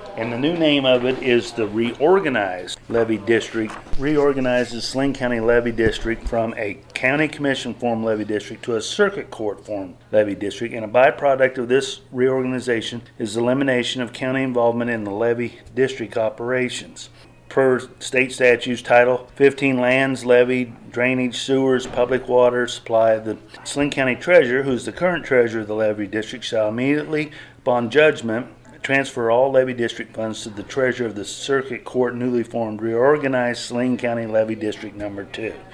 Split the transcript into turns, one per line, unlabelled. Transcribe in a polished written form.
And the new name of it is the Reorganized Levy District. Reorganizes Saline County Levy District from a county commission form levy district to a circuit court form levy district. And a byproduct of this reorganization is the elimination of county involvement in the levy district operations. Per state statutes, Title 15 lands, levy, drainage, sewers, public water supply, the Saline County Treasurer, who is the current treasurer of the levy district, shall immediately, upon judgment, transfer all levy district funds to the treasurer of the circuit court newly formed reorganized Saline County Levy District Number 2.